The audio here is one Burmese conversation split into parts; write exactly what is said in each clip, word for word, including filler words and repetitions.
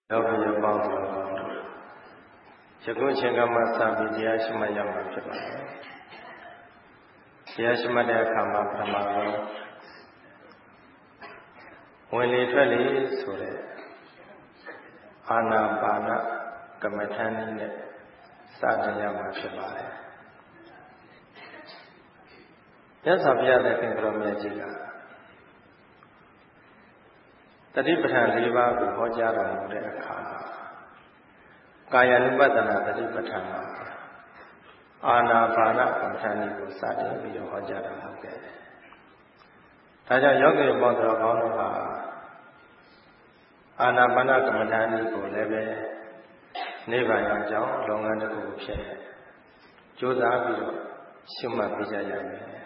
ယောဂီရပေါင်းတော်တော်ယခုချိန်ကမှစပြီးတရားရှိမှရမှာဖြစ်ပါတယ်။တရားရှိမှတဲ့အခါမှာပထမဆုံးဝင်လေထွက်လေဆိုတဲ့အာနာပါနကမ္မထာနည်းနဲ့စတင်ရမှာဖြစ်ပါတယ်။မြတ်စွာဘုရားသခင်တော်မြတ်ကြီးကတတိပဋ္ဌာန်၄ပါးကိုဟောကြားတော်မူတဲ့အခါမှာကာယ ानु ပတ္တနာတတိပဋ္ဌာန်မှာအာနာပါနကမ္မထာနည်းကိုစတင်ပြီးတော့ဟောကြားတော်မူခဲ့တယ်။ဒါကြောင့်ယောဂီပေါင်းတော်ကောင်းတို့ဟာအာနာပါနကမ္မထာနည်းကိုလည်းပဲနိဗ္ဗာန်ရောက်ကြောင်းလုပ်ငန်းတစ်ခုဖြစ်ကြိုးစားပြီးတော့ရှုမှတ်ပြကြရမယ်။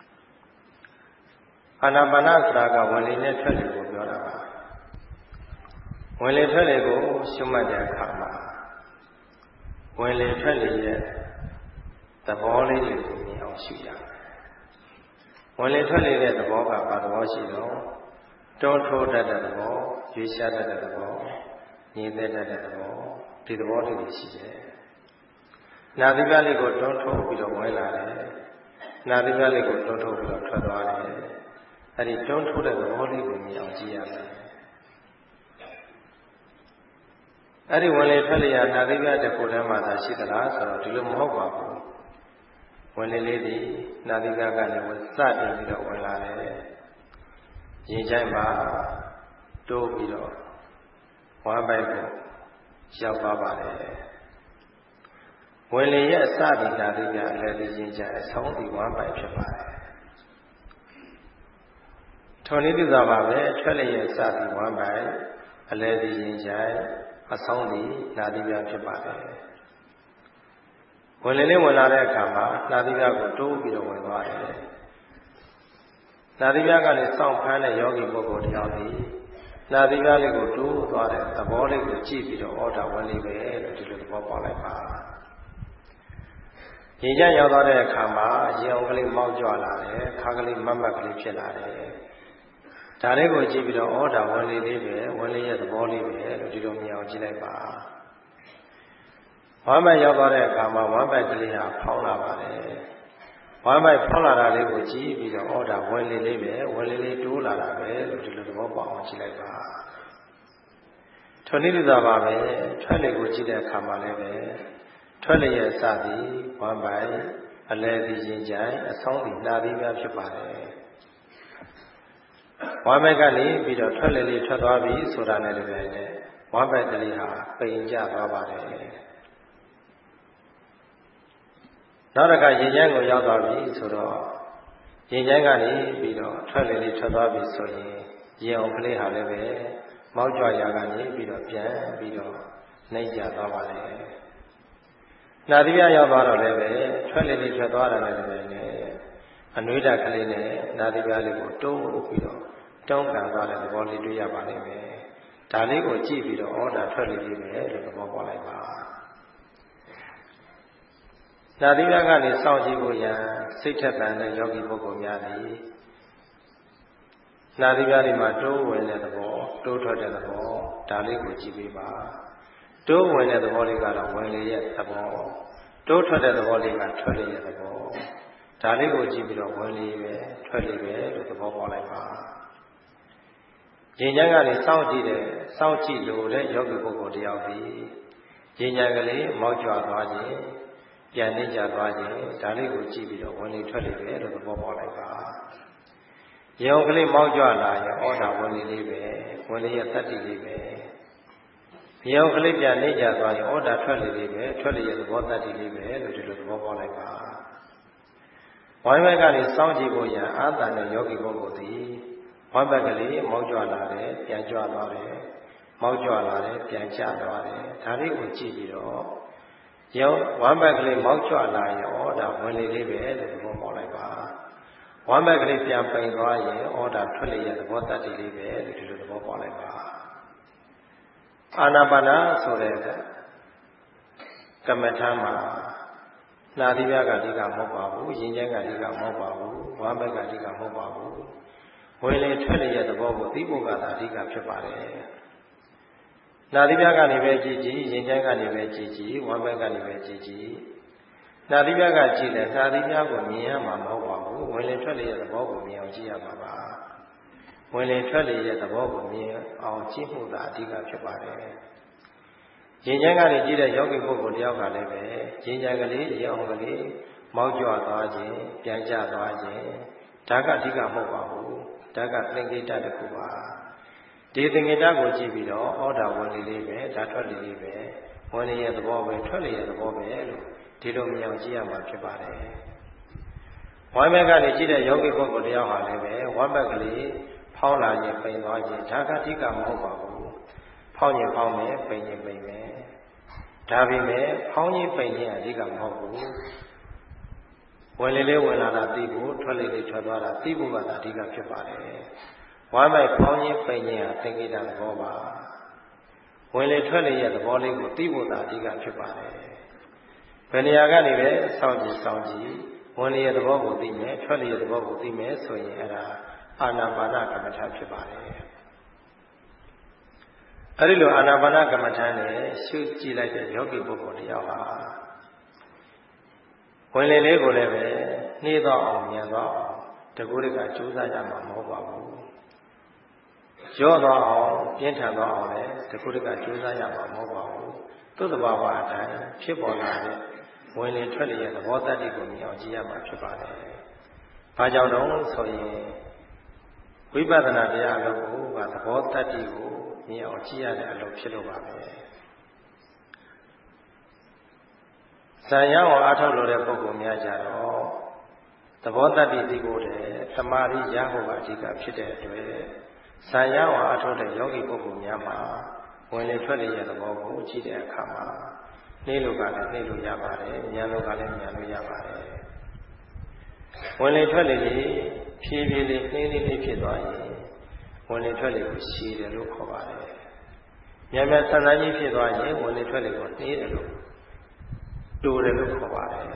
အာနာပါနဆိုတာကဝင်လေနဲ့ထွက်လေကိုပြောတာပါ။ဝင်လေထွက်လေကိုရှုမှတ်တဲ့အခါမှာဝင်လေထွက်လေရဲ့သဘောလေးတွေကိုမြင်အောင်ရှုရမယ်။ဝင်လေထွက်လေတဲ့သဘောကဘာသဘောရှိတော့တွန်းထိုးတတ်တဲ့သဘော၊ရွေးရှားတတ်တဲ့သဘော၊ညီသက်တတ်တဲ့သဘောဒီသဘောလေးတွေရှိတယ်။နာသီးပြလေးကိုတွန်းထိုးပြီးတော့ဝင်လာတယ်။နာသီးပြလေးကိုတွန်းထိုးပြီးတော့ထွက်သွားတယ်။အဲဒီတွန်းထိုးတဲ့သဘောလေးကိုမြင်အောင်ကြည့်ရမယ်။အဲ့ဒီဝင်လေထွက်လေရနာသီးပြတဲ့ကိုယ်ထဲမှာသာရှိသလားဆိုတော့ဒီလိုမဟုတ်ပါဘူးဝင်လေလေးဒီနာသီးပြကနေဝင်စတင်ပြီးတော့ဝင်လာတယ်ရင်ချိုင်းမှာတိုးပြီးတော့ဝမ်းပိုက်ကိုရောက်သွားပါတယ်ဝင်လေရဲ့အစဒီနာသီးပြအလဲဒီရင်ချိုင်းအဆုံးဒီဝမ်းပိုက်ဖြစ်ပါတယ်ထော်နည်းပြုသာပါပဲထွက်လေရဲ့အစဒီဝမ်းပိုက်အလဲဒီရင်ချိုင်းအဆုံးဒီနာသီးပြဖြစ်ပါတယ်ဝင်လေလေးဝင်လာတဲ့အခါမှာနာသီးပြကိုတိုးပြီးတော့ဝင်သွားတယ်နာသီးပြကနေစောင့်ဖမ်းတဲ့ယောဂီပုဂ္ဂိုလ်တယောက်ဒီနာသီးပြလေးကိုတိုးသွားတဲ့သဘောလေးကိုကြည့်ပြီးတော့ဩတာဝင်လေပဲလို့ဒီလိုသဘောပေါက်လိုက်ပါရေချမ်းရောက်သွားတဲ့အခါမှာရေအောင်ကလေးမောက်ကြွလာတယ်ခါကလေးမတ်မတ်ကလေးဖြစ်လာတယ်ဒါလေးကိုကြည့်ပြီးတော့ဩဒါဝင်လေလေးပဲဝင်လေရဲ့သဘောလေးပဲလို့ဒီလိုမြင်အောင်ကြည့်လိုက်ပါဝမ်းပိုက်ရောက်သွားတဲ့အခါမှာဝမ်းပိုက်ကလေးဟာဖောင်းလာပါတယ်ဝမ်းပိုက်ဖောင်းလာတာလေးကိုကြည့်ပြီးတော့ဩဒါဝင်လေလေးပဲဝင်လေလေးတိုးလာတာပဲလို့ဒီလိုသဘောပေါက်အောင်ကြည့်လိုက်ပါထိုနည်းတူသာပါပဲထွက်လေကိုကြည့်တဲ့အခါမှာလည်းပဲထွက်လေရဲ့အစသည်ဝမ်းပိုက်အလဲသည်ရင်ချိုင်းအဆုံးသည်နာသီးများဖြစ်ပါတယ်ဝမ်းပိုက်ကနေပြီးတော့ထွက်လေလေးထွက်သွားပြီဆိုတာနဲ့လည်းပဲဝမ်းပိုက်ကလေးဟာပိန်ကျသွားပါတယ်နောက်တစ်ခါရင်ချိုင်းကိုရောက်သွားပြီဆိုတော့ရင်ချိုင်းကနေပြီးတော့ထွက်လေလေးထွက်သွားပြီဆိုရင်ရင်အောင်ကလေးဟာလည်းပဲမောက်ကြွရာကနေပြီးတော့ပြန်ပြီးတော့နှိမ့်ကျသွားပါတယ်နာသီးပြရောက်သွားတော့လည်းပဲထွက်လေလေးထွက်သွားတာလည်းပဲအနွေးဓာတ်ကလေးနဲ့နာသီးပြလေးကိုတိုးပြီးတော့တောင်းကန်သွားတဲ့သဘောလေးတွေ့ရပါလိမ့်မယ်ဒါလေးကိုကြည့်ပြီးတော့ဩဒါထွက်လေလေးပဲလို့သဘောပေါက်လိုက်ပါနာသီးပြကနေစောင့်ကြည့်ဖို့ရန်စိတ်ထက်သန်တဲ့ယောဂီပုဂ္ဂိုလ်များသည်နာသီးပြလေးမှာတိုးဝင်တဲ့သဘောတိုးထွက်တဲ့သဘောဒါလေးကိုကြည့်ပေးပါတိုးဝင်တဲ့သဘောလေးကတော့ဝင်လေရဲ့သဘောတိုးထွက်တဲ့သဘောလေးကထွက်လေရဲ့သဘောဒါလေးကိုကြည့်ပြီးတော့ဝင်လေပဲထွက်လေပဲလို့သဘောပေါက်လိုက်ပါရင်ချမ်းကနေစောင့်ကြည့်တဲ့စောင့်ကြည့်လို့တဲ့ယောဂီပုဂ္ဂိုလ်တယောက်ဒီရင်ချမ်းကလေးမောက်ကြွသွားခြင်းပြန်နှိမ့်ကြသွားခြင်းဒါလေးကိုကြည့်ပြီးတော့ဝင်လေထွက်လေပဲလို့သဘောပေါက်လိုက်ပါရေအောင်ကလေးမောက်ကြွလာရင်ဩတာဝင်လေလေးပဲဝင်လေရဲ့တတ္တိလေးပဲရေအောင်ကလေးပြန်နှိမ့်ကြသွားရင်ဩတာထွက်လေလေးပဲထွက်လေရဲ့သဘောတတ္တိလေးပဲလို့ဒီလိုသဘောပေါက်လိုက်ပါဝိုင်းဝဲကနေစောင့်ကြည့်ဖို့ရန်အာသန်တဲ့ယောဂီပုဂ္ဂိုလ်သည်ဝမ်းဘက်ကလေးမောက်ကြွလာတယ်ပြန်ကြွသွားတယ်မောက်ကြွလာတယ်ပြန်ကျသွားတယ်ဒါလေးကိုကြည့်ပြီးတော့ရောဝမ်းဘက်ကလေးမောက်ကြွလာရင်ဩဒါဝင်လေလေးပဲလို့သဘောပေါက်လိုက်ပါဝမ်းဘက်ကလေးပြန်ပိန်သွားရင်ဩဒါထွက်လေရဲ့သဘောတတ္တိလေးပဲလို့ဒီလိုသဘောပေါက်လိုက်ပါအာနာပါနဆိုတဲ့ကမ္မထာမှာနာသီးပြကအဓိကမဟုတ်ပါဘူးရင်ချိုင်းကအဓိကမဟုတ်ပါဘူးဝမ်းဘက်ကအဓိကမဟုတ်ပါဘူးဝင်လေထွက်လေရဲ့သဘောကိုသိဖို့ကသာအဓိကဖြစ်ပါတယ်နာသီးပြားကနေပဲကြည်ကြည်ရင်ကျန်းကနေပဲကြည်ကြည်ဝမ်းဘက်ကနေပဲကြည်ကြည်နာသီးပြားကကြည်တယ်နာသီးပြားကိုမြင်ရမှာမဟုတ်ပါဘူးဝင်လေထွက်လေရဲ့သဘောကိုမြင်အောင်ကြည့်ရမှာပါဝင်လေထွက်လေရဲ့သဘောကိုမြင်အောင်ကြည့်မှုသာအဓိကဖြစ်ပါတယ်ရင်ကျန်းကနေကြည့်တဲ့ယောဂီပုဂ္ဂိုလ်တယောက်ကလည်းပဲရင်ကျန်းကလေးရေအောင်ကလေးမောက်ကြွသွားခြင်းပြန်ကျသွားခြင်းဒါကအဓိကမဟုတ်ပါဘူးဒါကသင်္ကေတတစ်ခုပါဒီသင်္ကေတကိုကြည့်ပြီးတော့ဩဒါဝင်လေလေးပဲဓာထွက်လေလေးပဲဝင်လေရဲ့သဘောပဲထွက်လေရဲ့သဘောပဲလို့ဒီလိုမြင်အောင်ကြည့်ရမှာဖြစ်ပါတယ်ဝမ်းဘက်ကနေကြည့်တဲ့ယောဂီပုဂ္ဂိုလ်တယောက်ဟာလည်းပဲဝမ်းဘက်ကလေးဖောင်းလာခြင်းပိန်သွားခြင်းဒါကအဓိကမဟုတ်ပါဘူးဖောင်းရင်ဖောင်းမယ်ပိန်ရင်ပိန်မယ်ဒါပေမဲ့ဖောင်းခြင်းပိန်ခြင်းအဓိကမဟုတ်ဘူးဝင်လေလေးဝင်လာတာသိဖို့ထွက်လေလေးထွက်သွားတာသိဖို့ကအဓိကဖြစ်ပါတယ်ဝမ်းဘက်ဖောင်းခြင်းပိန်ခြင်းဟာသင်္ကေတသဘောပါဝင်လေထွက်လေရဲ့သဘောလေးကိုသိဖို့သာအဓိကဖြစ်ပါတယ်ဘယ်နေရာကနေပဲစောင့်ကြည့်စောင့်ကြည့်ဝင်လေရဲ့သဘောကိုသိမယ်ထွက်လေရဲ့သဘောကိုသိမယ်ဆိုရင်အဲ့ဒါအာနာပါနကမ္မထာဖြစ်ပါတယ်အဲ့ဒီလိုအာနာပါနကမ္မထာနဲ့ရှုကြည့်လိုက်တဲ့ယောဂီပုဂ္ဂိုလ်တယောက်ဟာဝင်လေလေးကိုလည်းပဲနှေးတော့အောင်မြင်တော့အောင်တကူတွေကကြိုးစားကြမှာမဟုတ်ပါဘူးရော့တော့အောင်ပြင်းထန်တော့အောင်လည်းတကူတွေကကြိုးစားရမှာမဟုတ်ပါဘူးသူ့သဘာဝအတိုင်းဖြစ်ပေါ်လာတဲ့ဝင်လေထွက်လေရဲ့သဘောတတ္တိကိုမြင်အောင်ကြည့်ရမှာဖြစ်ပါတယ်။ဘာကြောင့်တော့ဆိုရင်ဝိပဿနာတရားအလုပ်ကိုကသဘောတတ္တိကိုမြင်အောင်ကြည့်ရတဲ့အလုပ်ဖြစ်လို့ပါပဲ။ဇာယဝအားထုတ်လို့တဲ့ပုဂ္ဂိုလ်များကြတော့သဘောတတ္တိသိဖို့တဲ့သမာဓိရဖို့ကအဓိကဖြစ်တဲ့အတွက်ဇာယဝအားထုတ်တဲ့ယောဂီပုဂ္ဂိုလ်များမှာဝင်လေထွက်လေရဲ့သဘောကိုကြည့်တဲ့အခါမှာနှိလို့ကလည်းနှိလို့ရပါတယ်ဉာဏ်လို့ကလည်းဉာဏ်လို့ရပါတယ်ဝင်လေထွက်လေလေးဖြည်းဖြည်းလေးနှိလေးလေးဖြစ်သွားရင်ဝင်လေထွက်လေကိုရှည်တယ်လို့ခေါ်ပါတယ်ဉာဏ်မဲ့ဆန္ဒကြီးဖြစ်သွားရင်ဝင်လေထွက်လေကိုနှိတယ်လို့တူတယ်လို့ခေါ်ပါတယ်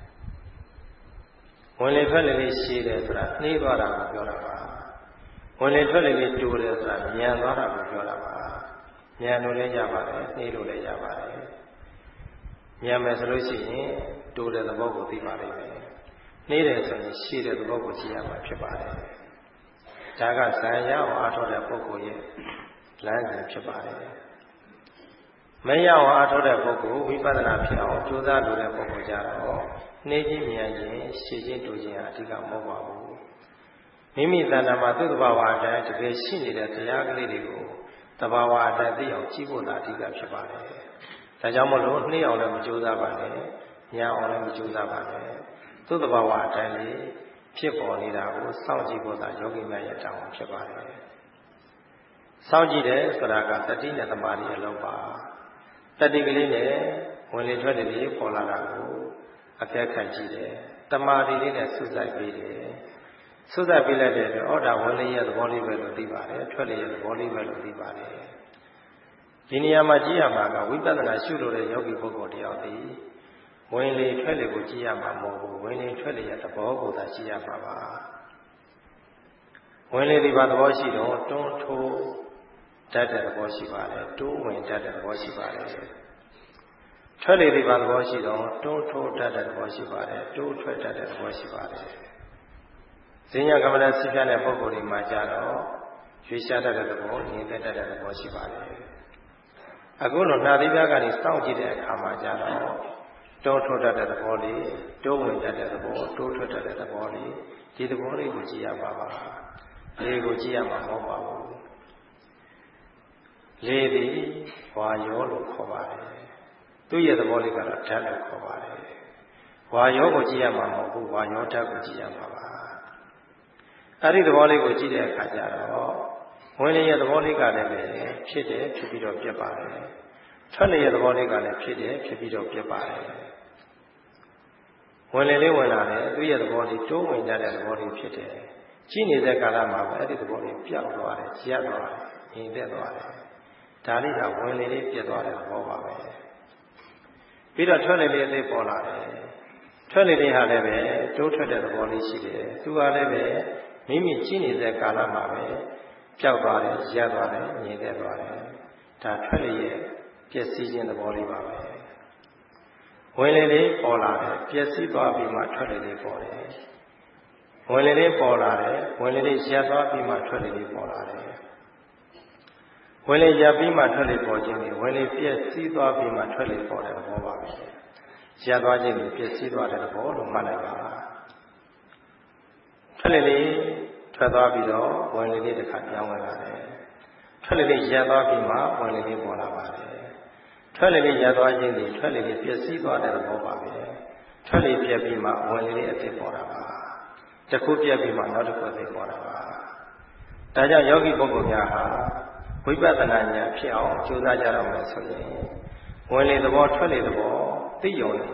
ဝင်လေထွက်လေလေးရှည်တယ်ဆိုတာနှိသွားတာကိုပြောတာပါဝင်လေထွက်လေလေးတူတယ်ဆိုတာဉာဏ်သွားတာကိုပြောတာပါဉာဏ်လို့လည်းရပါတယ်နှိလို့လည်းရပါတယ်ဉာဏ်မယ်ဆိုလို့ရှိရင်တူတဲ့သဘောကိုသိပါလိမ့်မယ်နှိတယ်ဆိုရင်ရှည်တဲ့သဘောကိုကြည့်ရမှာဖြစ်ပါတယ်ဒါကဇာယဝအားထုတ်တဲ့ပုဂ္ဂိုလ်ရဲ့လမ်းစဉ်ဖြစ်ပါတယ်မယဝအားထုတ်တဲ့ပုဂ္ဂိုလ်ဝိပဿနာဖြစ်အောင်ကြိုးစားလိုတဲ့ပုဂ္ဂိုလ်ကြတော့နှိခြင်းဉာဏ်ချင်းရှည်ခြင်းတူခြင်းအဓိကမဟုတ်ပါဘူးမိမိတဏ္ဍာမှာသူ့သဘာဝအတိုင်းတကယ်ရှိနေတဲ့တရားကလေးတွေကိုသဘာဝအတိုင်းသိအောင်ကြည့်ဖို့သာအဓိကဖြစ်ပါတယ်ဒါကြောင့်မလို့နှိအောင်လည်းမကြိုးစားပါနဲ့ညာအောင်လည်းမကြိုးစားပါနဲ့သူ့သဘာဝအတိုင်းလေးဖြစ်ပေါ်နေတာကိုစောင့်ကြည့်ဖို့သာယောဂီများရဲ့တောင်းဖြစ်ပါတယ်စောင့်ကြည့်တယ်ဆိုတာကတတိနဲ့သမာဓိအလုံးပါတတိကလေးနဲ့ဝင်လေထွက်လေလေးပေါ်လာတာကိုအကဲခတ်ကြည့်တယ်သမာဓိလေးနဲ့စုစိုက်ပေးတယ်စုစိုက်ပေးလိုက်တဲ့အတွက်ဩဒါဝင်လေရဲ့သဘောလေးပဲလို့သိပါတယ်ထွက်လေရဲ့သဘောလေးပဲလို့သိပါတယ်ဒီနေရာမှာကြည့်ရမှာကဝိပဿနာရှုလို့တဲ့ယောဂီပုဂ္ဂိုလ်တယောက်ဒီဝင်လေထွက်လေကိုကြည့်ရမှာမဟုတ်ဘူးဝင်လေထွက်လေရဲ့သဘောကိုသာကြည့်ရမှာပါဝင်လေဒီဘာသဘောရှိတော့တွန်းထိုးတတ်တဲ့သဘောရှိပါတယ်တိုးဝင်တတ်တဲ့သဘောရှိပါတယ်ထွက်လေဒီဘာသဘောရှိတော့တွန်းထိုးတတ်တဲ့သဘောရှိပါတယ်တိုးထွက်တတ်တဲ့သဘောရှိပါတယ်ဈဉ္ညာကမ္မဋ္ဌာန်းစိတ်ဖြတ်တဲ့ပုဂ္ဂိုလ်ဒီမှာကြတော့ရွှေရှားတတ်တဲ့သဘောငြိမ်သက်တတ်တဲ့သဘောရှိပါတယ်အခုလိုနှာသီးပြားကနေစောင့်ကြည့်တဲ့အခါမှာကြတော့တိုးထွက်တတ်တဲ့သဘောလေးတိုးဝင်တတ်တဲ့သဘောတိုးထွက်တတ်တဲ့သဘောလေးဒီသဘောလေးကိုကြည့်ရပါပါလေကိုကြည့်ရမှာမဟုတ်ပါဘူးလေသည်ဝါယောလို့ခေါ်ပါတယ်သူ့ရဲ့သဘောလေးကတော့ဓာတ်လို့ခေါ်ပါတယ်ဝါယောကိုကြည့်ရမှာမဟုတ်ဘူးဝါယောဓာတ်ကိုကြည့်ရမှာပါအဲ့ဒီသဘောလေးကိုကြည့်တဲ့အခါကျတော့ဝင်လေရဲ့သဘောလေးကလည်းပဲဖြစ်တယ်ဖြစ်ပြီးတော့ပြတ်ပါတယ်ထွက်လေရဲ့သဘောလေးကလည်းဖြစ်တယ်ဖြစ်ပြီးတော့ပြတ်ပါတယ်ဝင်လေလေးဝင်လာတယ်သူ့ရဲ့သဘောလေးတိုးဝင်ကြတဲ့သဘောလေးဖြစ်တယ်ကြည့်နေတဲ့ကာလမှာပဲအဲ့ဒီသဘောလေးပြောက်သွားတယ်ရပ်သွားတယ်ငြိမ်သက်သွားတယ်ဒါလေးကဝင်လေလေးပြတ်သွားတဲ့သဘောပါပဲပြီးတော့ထွက်လေလေးလေးပေါ်လာတယ်ထွက်လေလေးဟာလည်းပဲတိုးထွက်တဲ့သဘောလေးရှိတယ်သူကလည်းပဲမိမိကြည့်နေတဲ့ကာလမှာပဲပျောက်သွားတယ်ရပ်သွားတယ်ငြိမ်သက်သွားတယ်ဒါထွက်လေရဲ့ပျက်စီးခြင်းသဘောလေးပါပဲဝင်လေလေးပေါ်လာတယ်ပျက်စီးသွားပြီးမှထွက်လေလေးပေါ်တယ်ဝင်လေလေးပေါ်လာတယ်ဝင်လေလေးရပ်သွားပြီးမှထွက်လေလေးပေါ်လာတယ်ဝင်လေရပ်ပြီးမှထွက်လေပေါ်ခြင်းနဲ့ဝင်လေပျက်စီးသွားပြီးမှထွက်လေပေါ်တဲ့သဘောပါပဲရပ်သွားခြင်းနဲ့ပျက်စီးသွားတဲ့သဘောလို့မှတ်လိုက်ပါထွက်လေလေးထွက်သွားပြီးတော့ဝင်လေလေးတစ်ခါပြောင်းဝင်လာတယ်ထွက်လေလေးရပ်သွားပြီးမှဝင်လေလေးပေါ်လာပါတယ်ထွက်လေလေးရပ်သွားခြင်းနဲ့ထွက်လေလေးပျက်စီးသွားတဲ့သဘောပါပဲထွက်လေပြက်ပြီးမှဝင်လေလေးအဖြစ်ပေါ်လာပါတစ်ခုပြက်ပြီးမှနောက်တစ်ခုအဖြစ်ပေါ်လာပါဒါကြောင့်ယောဂီပုဂ္ဂိုလ်များဟာဝိပဿနာဉာဏ်ဖြစ်အောင်ကြိုးစားကြရမယ်ဆိုရင်ဝင်လေသဘောထွက်လေသဘောသိရုံနဲ့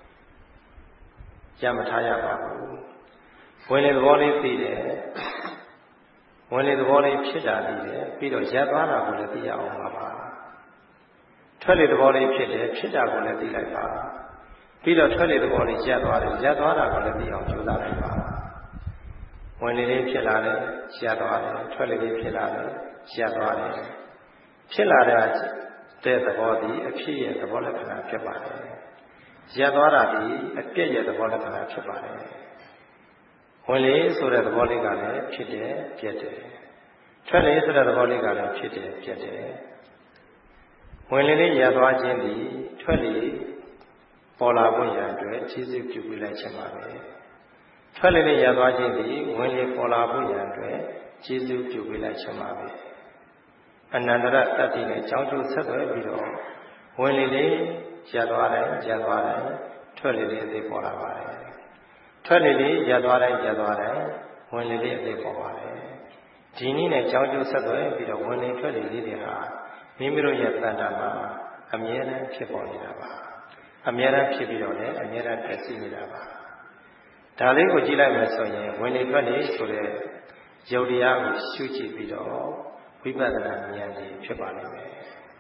ရမထားရပါဘူးဝင်လေသဘောလေးသိတယ်ဝင်လေသဘောလေးဖြစ်တာသိတယ်ပြီးတော့ရပ်သွားတာကိုလည်းသိရအောင်ပါပါထွက်လေသဘောလေးဖြစ်တယ်ဖြစ်တာကိုလည်းသိလိုက်ပါပြီးတော့ထွက်လေသဘောလေးရပ်သွားတယ်ရပ်သွားတာကိုလည်းသိအောင်ကြိုးစားလိုက်ပါဝင်လေလေးဖြစ်လာတယ်ရပ်သွားတယ်ထွက်လေလေးဖြစ်လာတယ်ရပ်သွားတယ်ဖြစ်လာတဲ့တဲ့သဘောဒီအဖြစ်ရဲ့သဘောလက္ခဏာဖြစ်ပါတယ်ရပ်သွားတာဒီအပြည့်ရဲ့သဘောလက္ခဏာဖြစ်ပါတယ်ဝင်လေဆိုတဲ့သဘောလေးကလည်းဖြစ်တယ်ပြည့်တယ်ထွက်လေဆိုတဲ့သဘောလေးကလည်းဖြစ်တယ်ပြည့်တယ်ဝင်လေလေးရပ်သွားခြင်းဒီထွက်လေပေါ်လာဖို့ရန်အတွက်ခြေစွပ်ပြုပြီးလိုက်ခြင်းပါပဲထွက်လေလေးရပ်သွားခြင်းဒီဝင်လေပေါ်လာဖို့ရန်အတွက်ခြေစွပ်ပြုပြီးလိုက်ခြင်းပါပဲအနန္တရတ္တိနဲ့ကြောင်းကျိုးဆက်သွယ်ပြီးတော့ဝင်လေလေးရပ်သွားတယ်ရပ်သွားတယ်ထွက်လေလေးအသေးပေါ်လာပါတယ်ထွက်လေလေးရပ်သွားတယ်ရပ်သွားတယ်ဝင်လေလေးအသေးပေါ်ပါတယ်ဒီနည်းနဲ့ကြောင်းကျိုးဆက်သွယ်ပြီးတော့ဝင်လေထွက်လေလေးတွေဟာမိမိတို့ရဲ့တဏ္ဍာမှာအမြဲတမ်းဖြစ်ပေါ်နေတာပါအမြဲတမ်းဖြစ်ပြီးတော့လည်းအမြဲတမ်းဖြစ်စီနေတာပါဒါလေးကိုကြည့်လိုက်မယ်ဆိုရင်ဝင်လေထွက်လေဆိုတဲ့ယုတ်တရားကိုရှုကြည့်ပြီးတော့ဝိပဿနာဉာဏ်ကြီးဖြစ်ပါလိမ့်မယ်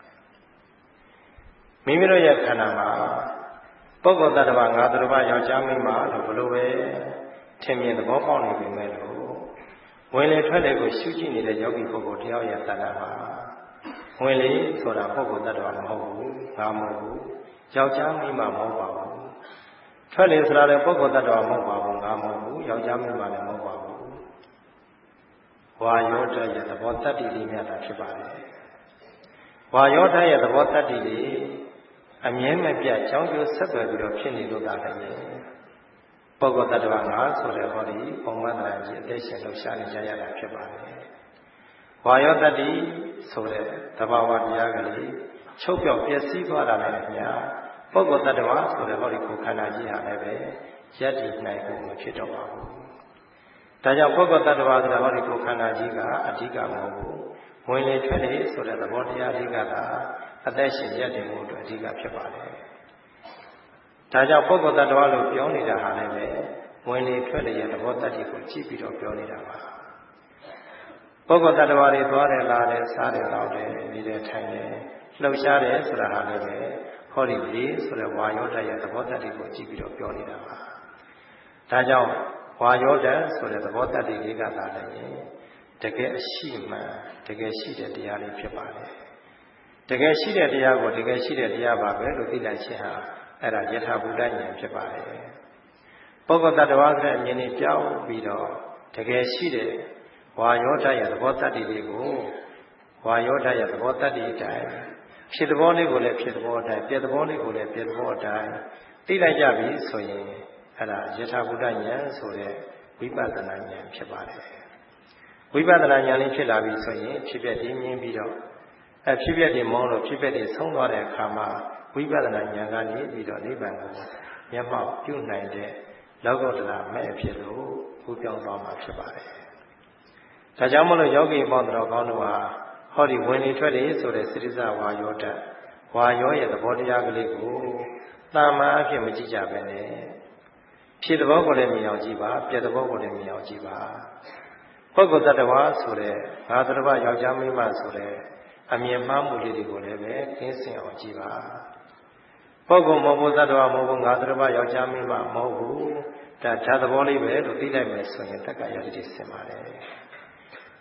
မိမိတို့ရဲ့ခန္ဓာမှာပုဂ္ဂိုလ်တ attva ငါသူတစ်ပါးယောက်ျားမိန်းမလို့ဘလို့ပဲထင်မြင်သဘောပေါက်နေပြီမဲ့လို့ဝင်လေထွက်လေကိုရှုကြည့်နေတဲ့ယောဂီပုဂ္ဂိုလ်တယောက်ရဲ့တဏ္ဍာမှာဝင်လေဆိုတာပုဂ္ဂိုလ်တ attva မဟုတ်ဘူးငါမဟုတ်ဘူးယောက်ျားမိန်းမမဟုတ်ပါဘူးထွက်လေဆိုတာလည်းပုဂ္ဂိုလ်တ attva မဟုတ်ပါဘူးငါမဟုတ်ဘူးယောက်ျားမိန်းမလည်းမဟုတ်ပါဘူးဝါယောဓာတ်ရဲ့သဘောတတ္တိလေးများတာဖြစ်ပါတယ်ဝါယောဓာတ်ရဲ့သဘောတတ္တိလေးအမြဲမပြတ်ကြောင်းကျိုးဆက်သွယ်ပြီးတော့ဖြစ်နေလို့သာလည်းပုဂ္ဂိုလ်တ attva ငါဆိုတဲ့ဟောဒီပုံမှန်တရားကြီးအသက်ရှင်လို့ရှားနေကြရတာဖြစ်ပါတယ်ဝါယောတတ္တိဆိုတဲ့သဘာဝတရားကလေးချုပ်ပြောက်ပျက်စီးသွားတာလည်းခင်ဗျာပုဂ္ဂိုလ်တ attva ဆိုတဲ့ဟောဒီကိုယ်ခန္ဓာကြီးဟာလည်းပဲရပ်တည်နိုင်ဖို့မဖြစ်တော့ပါဘူးဒါကြောင့်ပုဂ္ဂိုလ်တ attva ဆိုတဲ့ဟောဒီကိုယ်ခန္ဓာကြီးကအဓိကမဟုတ်ဘူးဝင်လေထွက်လေဆိုတဲ့သဘောတရားလေးကသာအသက်ရှင်ရပ်တည်မှုအတွက်အဓိကဖြစ်ပါတယ်ဒါကြောင့်ပုဂ္ဂိုလ်တ attva လို့ပြောနေတာဟာလည်းပဲဝင်လေထွက်လေရဲ့သဘောတတ္တိကိုကြည့်ပြီးတော့ပြောနေတာပါပုဂ္ဂိုလ်တ attva တွေသွားတယ်လာတယ်စားတယ်တောက်တယ်နေတယ်ထိုင်တယ်လှုပ်ရှားတယ်ဆိုတာဟာလည်းပဲဟောဒီလေးဆိုတဲ့ဝါယောဓာတ်ရဲ့သဘောတတ္တိကိုကြည့်ပြီးတော့ပြောနေတာပါဒါကြောင့်ဝါယောဓာတ်ဆိုတဲ့သဘောတတ္တိလေးကသာလည်းတကယ်အရှိမှန်တကယ်ရှိတဲ့တရားလေးဖြစ်ပါတယ်တကယ်ရှိတဲ့တရားကိုတကယ်ရှိတဲ့တရားပါပဲလို့သိလိုက်ခြင်းဟာအဲ့ဒါယထာဘူတဉာဏ်ဖြစ်ပါတယ်ပုဂ္ဂိုလ်တ attva ဆိုတဲ့အမြင်နဲ့ပြောင်းပြီးတော့တကယ်ရှိတဲ့ဝါယောဓာတ်ရဲ့သဘောတတ္တိလေးကိုဝါယောဓာတ်ရဲ့သဘောတတ္တိအတိုင်းဖြစ်သဘောလေးကိုလည်းဖြစ်သဘောအတိုင်းပြည့်သဘောလေးကိုလည်းပြည့်သဘောအတိုင်းသိလိုက်ကြပြီဆိုရင်အဲ့ဒါယထာဘူတဉာဏ်ဆိုတဲ့ဝိပဿနာဉာဏ်ဖြစ်ပါတယ်ဝိပဿနာဉာဏ်လေးဖြစ်လာပြီဆိုရင်ဖြစ်ပြတည်မြင်ပြီးတော့အဖြစ်ပြတည်မောလို့ဖြစ်ပြတည်ဆုံးသွားတဲ့အခါမှာဝိပဿနာဉာဏ်ကနေပြီးတော့နိဗ္ဗာန်ကိုမျက်မှောက်ပြုနိုင်တဲ့လောကုတ္တရာမဲ့အဖြစ်လို့ကူးပြောင်းသွားမှာဖြစ်ပါတယ်ဒါကြောင့်မလို့ယောဂီပေါင်းတော်ကောင်းတို့ဟာဟောဒီဝင်လေထွက်လေဆိုတဲ့စိတ္တဇဝါယောဓာတ်ဝါယောရဲ့သဘောတရားကလေးကိုတာမန်အဖြစ်မကြည့်ကြပဲနဲ့ဖြစ်သဘောကိုလည်းမြင်အောင်ကြည့်ပါပြည့်သဘောကိုလည်းမြင်အောင်ကြည့်ပါပုဂ္ဂိုလ်တ attva ဆိုတဲ့ငါတ attva ယောက်ျားမိန်းမဆိုတဲ့အမြင်မှားမှုလေးတွေကိုလည်းပဲကင်းစင်အောင်ကြည့်ပါပုဂ္ဂိုလ်မဟုတ်ဘူးတ attva မဟုတ်ဘူးငါတ attva ယောက်ျားမိန်းမမဟုတ်ဘူးဒါဓာတ်သဘောလေးပဲလို့သိလိုက်မယ်ဆိုရင်တက္ကရာတိစင်ပါတယ်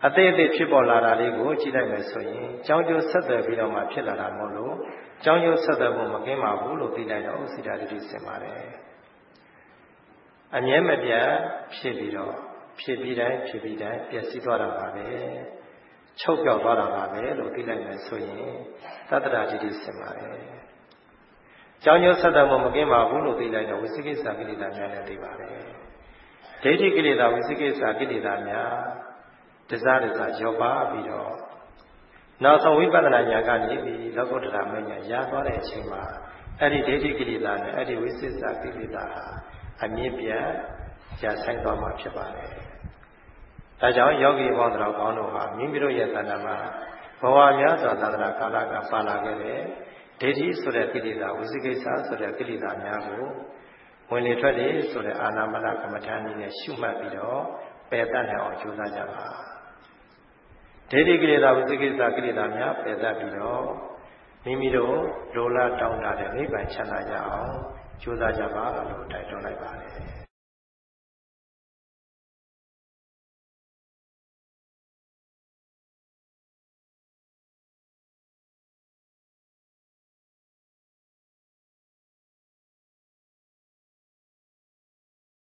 အသေးအသေးဖြစ်ပေါ်လာတာလေးကိုကြည့်လိုက်မယ်ဆိုရင်ကြောင်းကျိုးဆက်သွယ်ပြီးတော့မှဖြစ်လာတာမဟုတ်လို့ကြောင်းကျိုးဆက်သွယ်မှုမကင်းပါဘူးလို့သိလိုက်တော့ဥစိတဒိဋ္ဌိစင်ပါတယ်အမြဲမပြတ်ဖြစ်ပြီးတော့ဖြစ်ပြီးတိုင်းဖြစ်ပြီးတိုင်းပျက်စီးသွားတာပါပဲချုပ်ပြောက်သွားတာပါပဲလို့သိလိုက်မယ်ဆိုရင်သတ္တရာဒိဋ္ဌိစင်ပါတယ်ကြောင်းကျိုးဆက်သွယ်မှုမကင်းပါဘူးလို့သိလိုက်တော့ဝိသိကိစ္စကိလေသာများလည်းသိပါတယ်ဒိဋ္ဌိကိလေသာဝိသိကိစ္စကိလေသာများတစားတစားရောပါပြီးတော့နောက်ဆုံးဝိပဿနာဉာဏ်ကနေပြီးလောကုတ္တရာမဉာဏ်ရသွားတဲ့အချိန်မှာအဲ့ဒီဒိဋ္ဌိကိလေသာနဲ့အဲ့ဒီဝိသိကိစ္စကိလေသာအမြင့်ပြတ်ရဆိုင်သွားမှာဖြစ်ပါတယ်ဒါကြောင့်ယောဂီဘောင်းတော်ကောင်းတို့ဟာမိမိတို့ရဲ့သဏ္ဍာန်မှာဘဝများစွာသန္တရာကာလကပါလာခဲ့တဲ့ဒိဋ္ဌိဆိုတဲ့ကိလေသာဝိသိကိစ္စဆိုတဲ့ကိလေသာများကိုဝင်လေထွက်လေဆိုတဲ့အာနာမနကမ္မဋ္ဌာန်းနည်းနဲ့ရှုမှတ်ပြီးတော့ပယ်တတ်နိုင်အောင်ကြိုးစားကြပါဒိဋ္ဌိကိလေသာဝိသိကိစ္စကိလေသာများပယ်တတ်ပြီးတော့မိမိတို့လိုလားတောင်းတတဲ့နိဗ္ဗာန်ချမ်းသာကြအောင်ကြိုးစားကြပါလို့တိုက်တွန်းလိုက်ပါတယ်